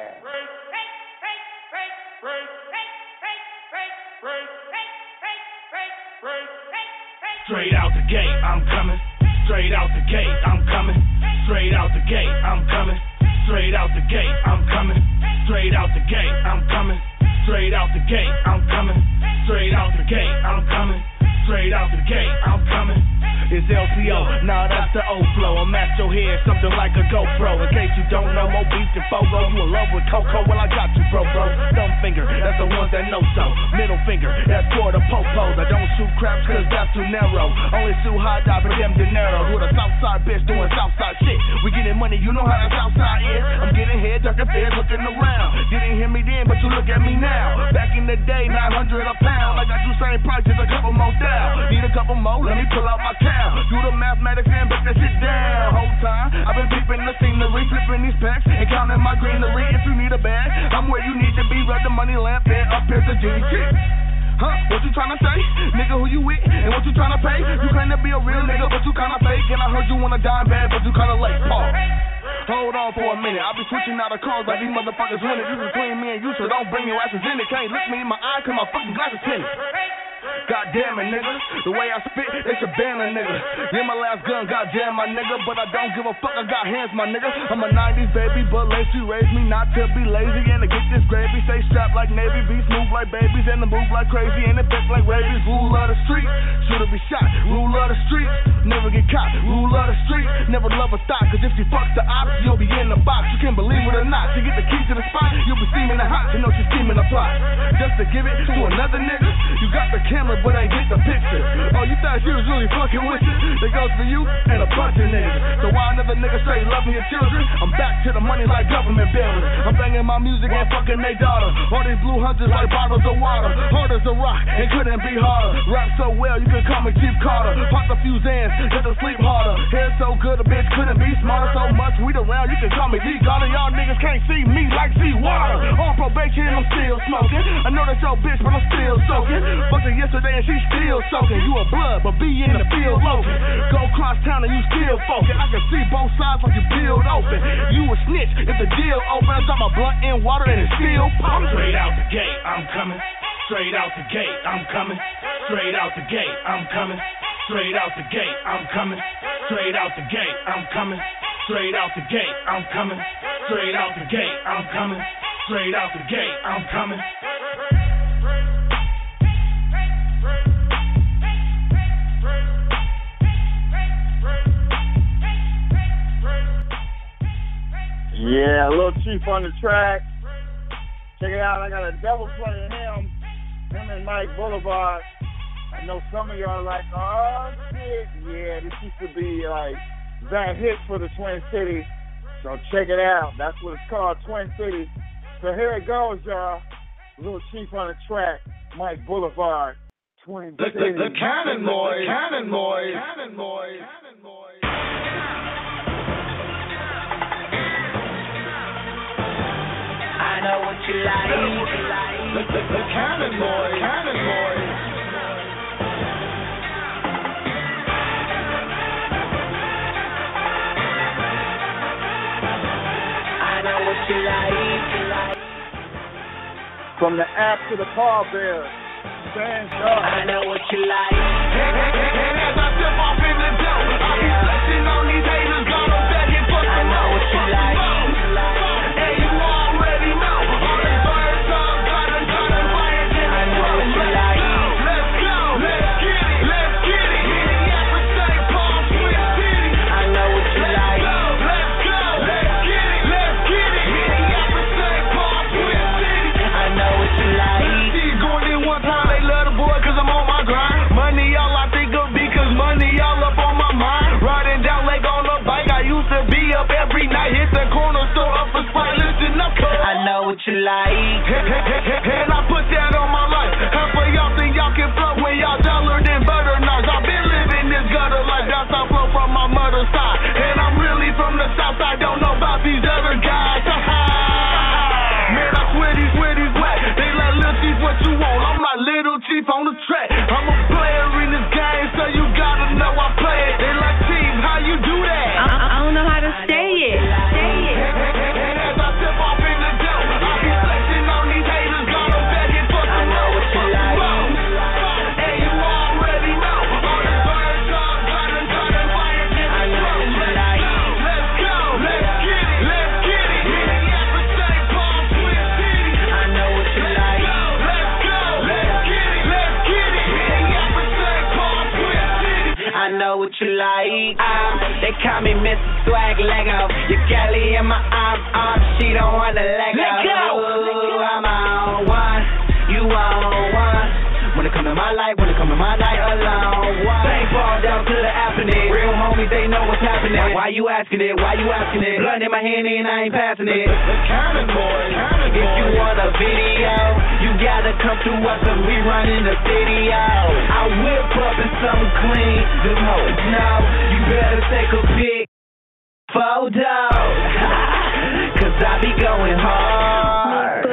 Straight out the gate, I'm coming. Straight out the gate, I'm coming. Straight out the gate, I'm coming. Straight out the gate, I'm coming. Straight out the gate, I'm coming. Straight out the gate, I'm coming. Straight out the gate, I'm coming. Straight out the gate, I'm coming. It's L C O, nah, that's the old flow. I'm at your head, something like a GoPro. In case you don't know, more beats and Fogo. You in love with Coco? Well, I got you, bro, bro. Thumb finger, that's the ones that know so. Middle finger, that's for the popos. I don't shoot craps cause that's too narrow. Only shoot high dive for them dinero. Who the Southside bitch doing Southside shit? We getting money, you know how the Southside is. I'm getting head, ducking feds, looking around. Didn't hear me then, but you look at me now. Back in the day, nine hundred a pound. I got you same price, just a couple more down. Need a couple more, let me pull out my cow. Do the mathematics and break that shit down. Whole time, I've been peeping the scenery, flipping these packs and counting my greenery. If you need a bag, I'm where you need to be. Red the money lamp and up here's the G T. Huh? What you tryna say? Nigga, who you with? And what you tryna pay? You claim to be a real nigga, but you kinda fake. And I heard you wanna dime bad, but you kinda late. Pause. Hold on for a minute. I'll be switching out of cars like these motherfuckers winning. This is between me and you, so don't bring your asses in it. Can't look me in my eye cause my fucking glass is tinted. God damn it, nigga. The way I spit, they should ban a nigga. Yeah, my last gun, goddamn my nigga. But I don't give a fuck, I got hands, my nigga. I'm a nineties baby, but Lacey raised me not to be lazy. And to get this gravy, stay strapped like Navy. Beats move like babies, and to move like crazy. And it fits like rabies. Rule of the street, should've be shot. Rule of the street, never get caught. Rule of the street, never love a thought. Cause if you fuck the ops, you'll be in the box. You can believe it or not. To get the key to the spot, you'll be steaming the hot. You know she's steaming the plot. Just to give it to another nigga, you got the camera, but ain't get the picture. Oh, you thought she was really fucking with you? That goes for you and a bunch of niggas. So why another nigga straight loving your children? I'm back to the money like government buildings. I'm banging my music and fucking they daughter. All these blue hundreds like bottles of water. Hard as a rock, it couldn't be harder. Rap so well, you can call me Chief Carter. Pop a few Zans, let them sleep harder. Hair so good, a bitch couldn't be smarter. So much weed around, you can call me D Carter. Y'all niggas can't see me like sea water. On probation, I'm still smoking. I know that's your bitch, but I'm still soaking. Fucked her yesterday and she still soaking. You a blood, but be in the field loafing. Go cross town and you still focused. I can see both sides like you peeled open. You a snitch if the deal opens. I'm a blunt in water and it's still popping. Straight out the gate, I'm coming. Straight out the gate, I'm coming. Straight out the gate, I'm coming. Straight out the gate, I'm coming. Straight out the gate, I'm coming. Straight out the gate, I'm coming. Straight out the gate, I'm coming. Straight out the gate, I'm coming. Yeah, a little Chief on the track. Check it out. I got a double play in him. Him and Mike Boulevard. I know some of y'all are like, oh, shit. Yeah, this used to be like that hit for the Twin Cities. So check it out. That's what it's called, Twin Cities. So here it goes, y'all. A little Chief on the track. Mike Boulevard. Twin the, Cities. The, the Cannon Boys. Cannon Boys. Cannon Boys. Cannon Boys. I know what you like. The, the, the Cannon Boys. Cannon Boys. I know what you like. From the app to the pallbearers, stand up. I know what you like. And, and, and, and as I step off in the door, I'll be flexing on these haters, gonna beg and fuck them. I know what you like. And you already know. All this bird talk, gotta, gotta fire to the drum. Let's go, let's get it, let's get it. Minneapolis, Saint Paul, Twin City. I know what you like. Let's go, let's get it, let's get it. Minneapolis, Saint Paul, Twin City. I know what you like. Going in one time, they love the boy cause I'm on my grind. Money all I think of because like. And I put that on my life. Half of y'all think y'all can flow when y'all duller than butter knives. I've been living this gutter life. That's how I flow from my mother's side. And I'm really from the south side. Don't know about these other guys. Man, I swear these, swear these whack. They let Lil Chief what you want. I'm like Little Chief on the track. I'm a player in this game, so you gotta know I play it. They like, Chief, how you do that? I, I don't know how to stay it. Stay it. And as I step off in the dough, I be flexing on these haters. Got them begging for some more. What you like? And you already know. All the birds are gunning, gunning, fire, get the drum. Let's go, let's get it, let's get it. Minneapolis, Saint Paul, Twin City. I know what you like. Let's go, let's get it, let's get it. Minneapolis, Saint Paul, Twin City. I know what you like. Um, they call me Mister Swag Lego. Your Kelly in my arm, arm, she don't wanna let go. Let go. Ooh, I'm on one, you on one. When it come to my life, when it come to my night alone, one. Saint Paul down to the afternoon. Real homies, they know what's happening. Why you asking it? Why you asking it? Blunt in my hand and I ain't passing it. If you want a video, you gotta come to us cause we running the video. I whip up in something clean, them hoes know. You better take a pic, photo, cause I be going hard.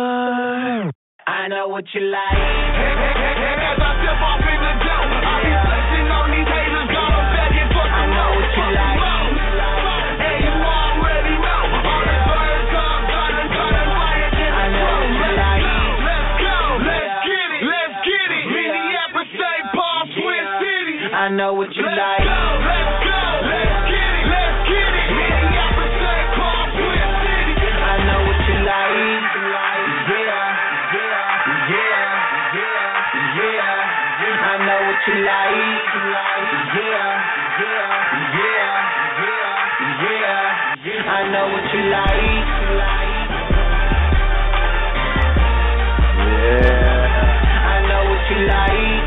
I know what you like. As I step off in the dough, I be flexing on these haters. Got them begging for some more. What you like? And you already know. All the birds are gunning, gunning, fire, get the drum. Let's go, let's get it, let's get it. Minneapolis, Saint Paul, Twin City. I know what you like. Let's go, let's go, let's get it, let's get it. Minneapolis, Saint Paul, Twin City. I know what you like. I know what you like. Yeah, yeah, yeah, yeah. I know what you like. Yeah. I know what you like.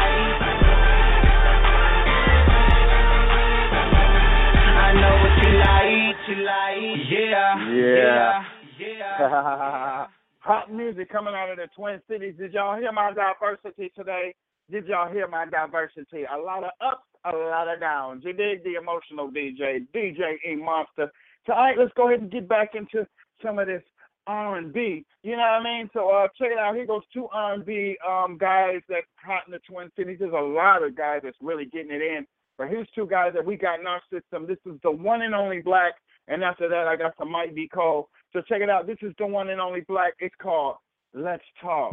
I know what you like. Yeah, yeah, yeah. Hot music coming out of the Twin Cities. Did y'all hear my diversity today? Did y'all hear my diversity? A lot of ups, a lot of downs. You dig the emotional D J, D J E Monster. So, all right, let's go ahead and get back into some of this R and B. You know what I mean? So, uh, check it out. Here goes two R and B um, guys that's hot in the Twin Cities. There's a lot of guys that's really getting it in. But here's two guys that we got in our system. This is the one and only Black. And after that, I got some Mike B. Cole. So check it out. This is the one and only Black. It's called Let's Talk.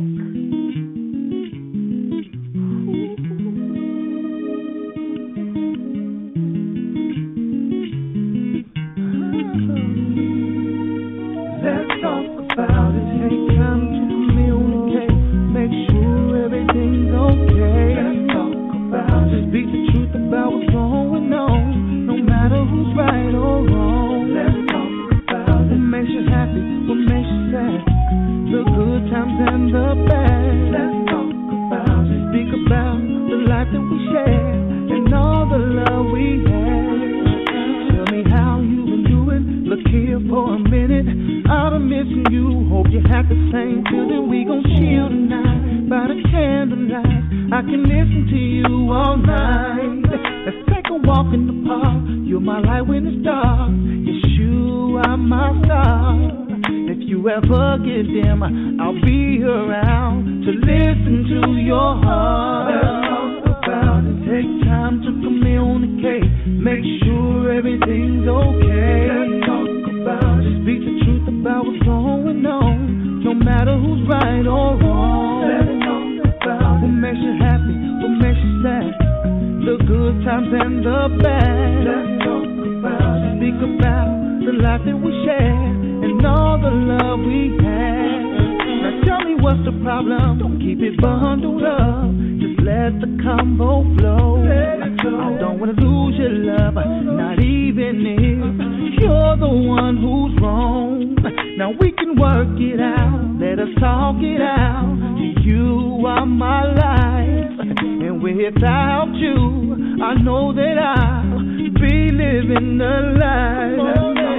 Let's talk about it. Take time to communicate. Make sure everything's okay. Let's talk about it. Speak the truth about what's going on. No matter who's right or wrong. Let's talk about it. What makes you happy? What makes you sad? The good times and the bad. Let's talk about it. Speak about the life that we share and all the love we have. Tell me how you been doing. Look here for a minute. I've been missing you. Hope you have the same feeling. We gon' chill tonight by the candlelight. I can listen to you all night. Let's take a walk in the park. You're my light when it's dark. Yes, you are my star. If you ever get dim, I'll be around to listen to your heart. Let's talk about it. Take time to communicate. Make sure everything's okay. Let's talk about it. Speak the truth about what's going on. No matter who's right or wrong. Let's talk about what makes you happy, what makes you sad. The good times and the bad. Let's talk about it. Speak about the life that we share and all the love we have. Now tell me what's the problem. Don't keep it bundled up. Just let the combo flow. I don't wanna lose your love, not even if you're the one who's wrong. Now we can work it out. Let us talk it out. You are my life, and without you, I know that I'll be living a life.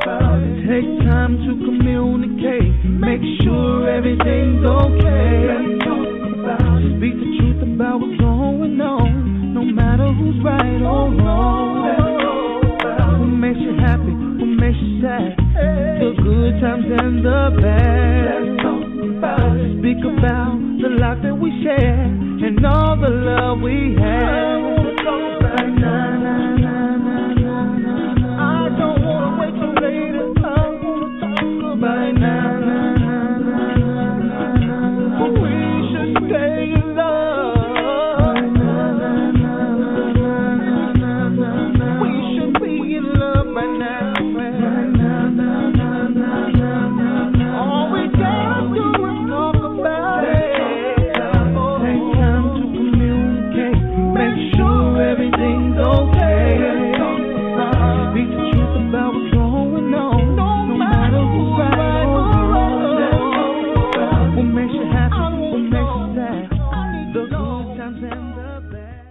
Take time to communicate. Make sure everything's okay. Speak the truth about what's going on, no matter who's right or wrong. What makes you happy? What makes you sad? The good times and the bad. Speak about the life that we share and all the love we have. Right now, nah, nah, nah, nah, nah, nah. I don't wanna wait till later. I wanna talk about now, nah, nah, nah, nah, nah, nah. We should stay in love. Right now, nah, nah, nah, nah, nah, nah, nah. We should be in love right now. Right now, nah, nah, nah, nah, nah, nah. All we gotta do is talk about it. Take time to communicate. Make sure everything's okay. Speak the truth about what's going on, no matter who's right or wrong. What makes you happy? What makes you sad? The good times and the bad.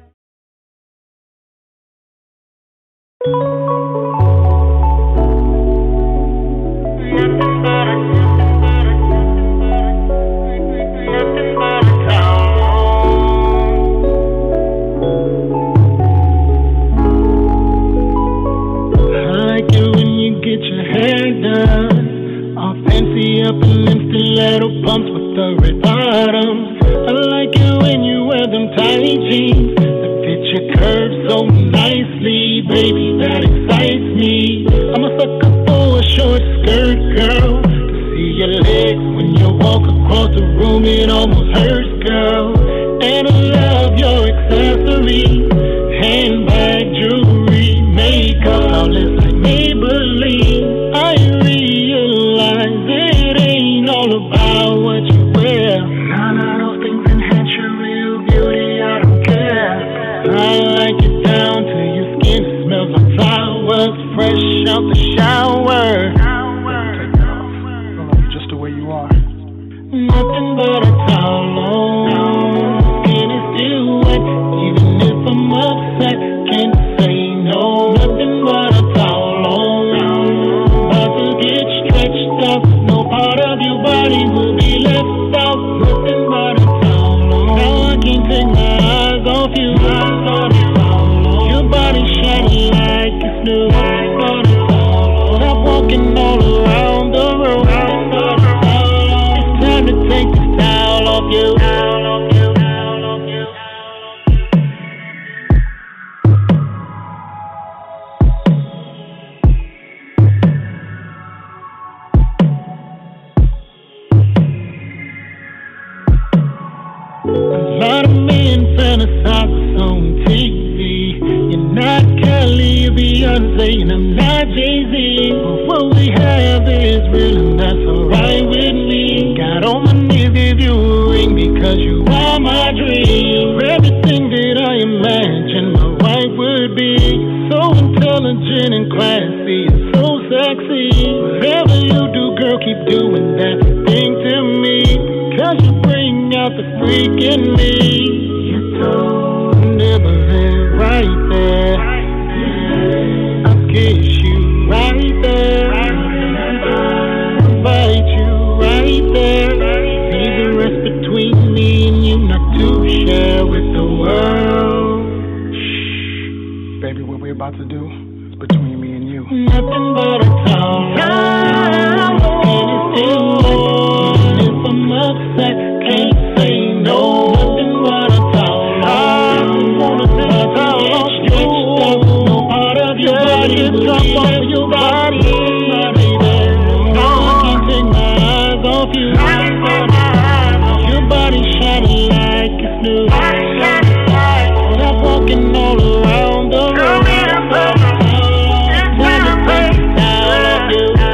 Get your hair done, all fancy up in them stiletto pumps with the red bottoms. I like it when you wear them tight jeans that fit your curves so nicely, baby, that excites me. I'm a sucker for a short skirt, girl. To see your legs when you walk across the room, it almost hurts, girl. And I love your accessories, handbag, jewelry, makeup, all this like Maybelline. I realize it ain't all about what you wear. None of those things enhance your real beauty, I don't care. I like it down to your skin, it smells like flowers, fresh out the shower. Take it off, I love you just the way you are. Nothing but a towel on, skin is still wet, even if I'm upset, can't say no. Nothing but a towel on, about to get stretched out, no part of your body will be left out. Nothing but a towel on, now I can't take my eyes off you. Your body shining like it's new. Stop walking all around the room. It's time to take this towel off you. A lot of men fantasize on T V. You're not Kelly or Beyonce, and I'm not Jay-Z. But what we have is real, and that's alright with me. Got on my knees, give you a ring because you are my dream. You're everything that I imagined my wife would be. So intelligent and classy and so sexy. Whatever you do, girl, keep doing that thing to me. Cause you bring out the freak in me. You don't never live right there. I'll kiss you right there. I'll bite you right there. See the rest between me and you, not to share with the world. Shh, baby, what we're about to do is between me and you. Nothing but a towel. And it's still wet. Even if I'm upset, can't say no. Nothing but a towel. I wanna take a towel off you. No part of your body will be left your body, baby. No, I can't take my eyes off you. Your body shining like it's new. Stop walking all around the room. Time to take the towel off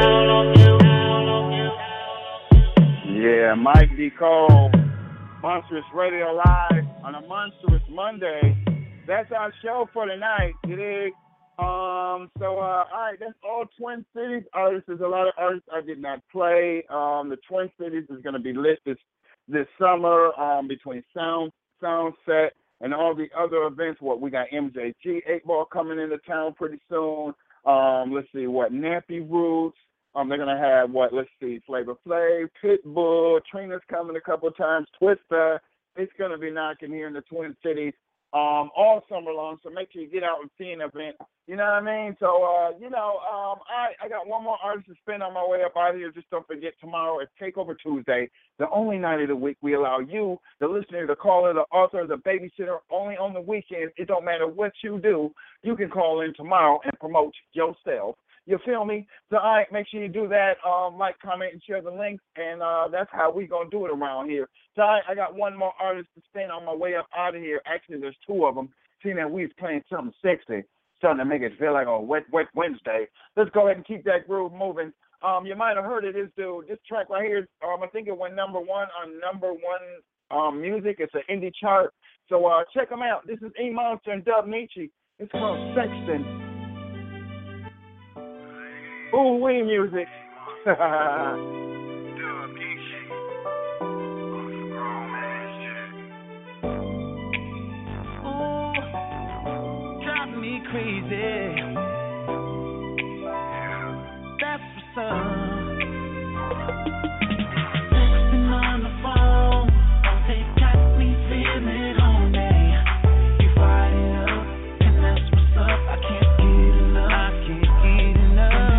you. Yeah, Mike D. Cole, Monstrous Radio Live on a Monstrous Monday. That's our show for tonight. It is. Um, so, uh, all right, that's all Twin Cities artists. There's a lot of artists I did not play. Um, the Twin Cities is going to be lit this, this summer um, between Sound, Soundset and all the other events. What we got M J G eight Ball coming into town pretty soon. Um, let's see what Nappy Roots. Um, they're gonna have what? Let's see, Flavor Flav, Pitbull, Trina's coming a couple of times, Twista. It's gonna be knocking here in the Twin Cities um, all summer long. So make sure you get out and see an event. You know what I mean? So uh, you know, um, I I got one more artist to spin on my way up out of here. Just don't forget, tomorrow is Takeover Tuesday, the only night of the week we allow you, the listener, the caller, the author, the babysitter, only on the weekends. It don't matter what you do. You can call in tomorrow and promote yourself. You feel me? So, all right, make sure you do that. Um, like, comment, and share the links, and uh, that's how we going to do it around here. So, all right, I got one more artist to spin on my way up out of here. Actually, there's two of them. Seeing that we was playing something sexy, something to make it feel like a wet, wet Wednesday. Let's go ahead and keep that groove moving. Um, you might have heard of this dude. This track right here, um, I think it went number one on number one um, music. It's an indie chart. So, uh, check them out. This is E Monster and Dub Nietzsche. It's called Sexton. Ooh, wee music. Drive me crazy. That's what's up. Texting on the phone, oh, they got me feeling horny. You fire it up, and that's what's up. I can't get enough. I can't get enough.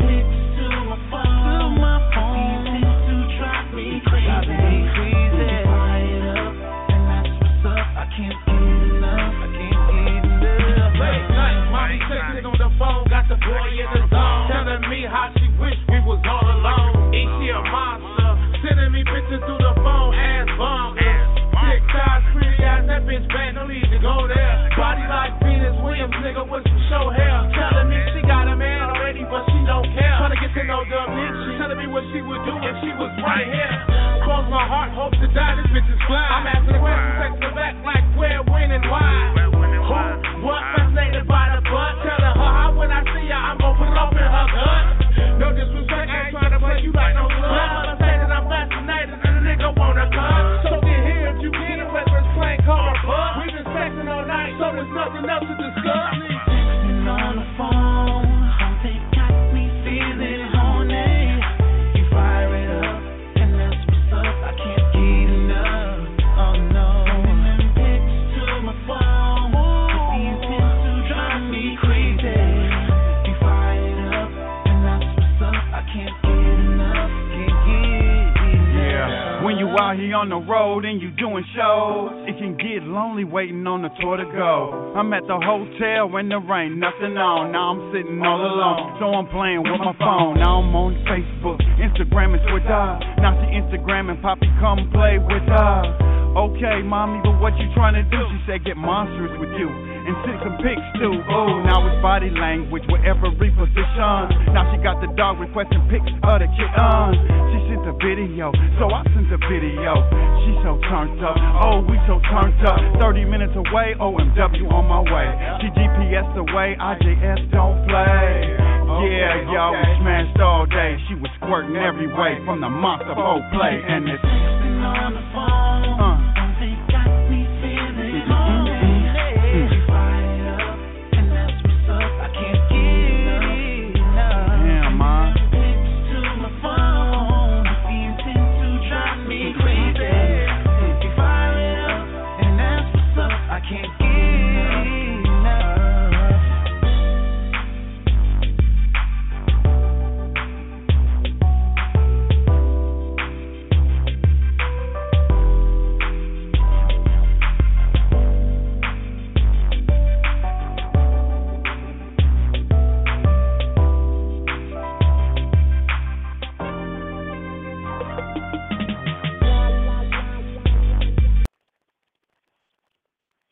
The boy in the zone, telling me how she wish we was all alone. Ain't she a monster? Sending me pictures through the phone, ass bump. Thick thighs, pretty ass, that bitch bad, no need to go there. Body like Venus Williams, nigga with some show hair. Telling me she got a man already, but she don't care. Trying to get to know Dub Nietzsche, telling me what she would do if she was right here. Close my heart, hope to die, this bitch is fly. I'm asking questions, sex the back like where, when, and why. Who, what, fascinated by the butt? Telling her how when I see her, I'm gon' put it up in her gut. No disrespect, I ain't trying to play you like no slut. But I say that I'm fascinated and a nigga wanna cut. So get here if you get it, whether it's plain color or bug. We been sexing all night, so there's nothing else to discuss. Texting on the phone, they got me feeling horny. You fire it up, and that's what's up. I can't get enough. Oh no. Sending pics to my phone, the intent to drive me crazy. You fire it up, and that's what's up. I can't get enough. Can't get enough. Yeah. When you out here on the road and you doing shows, it can get lonely waiting on the tour to go. I'm at the hotel when there ain't nothing on. Now I'm sitting all alone, so I'm playing with my phone. Now I'm on Facebook, Instagram, and Twitter. Now she Instagram and Poppy come play with her. Okay, mommy, but what you trying to do? She said get monstrous with you and send some pics too. Oh, now it's body language with every position. Now she got the dog requesting pics of the kitten. She sent a video, so I sent a video. She so turned up, oh, we so turned up. thirty minutes away, O M W on my way. She G P S away, I J S don't play. Yeah, y'all, we smashed all day. She was squirting every way from the monster whole play, and it's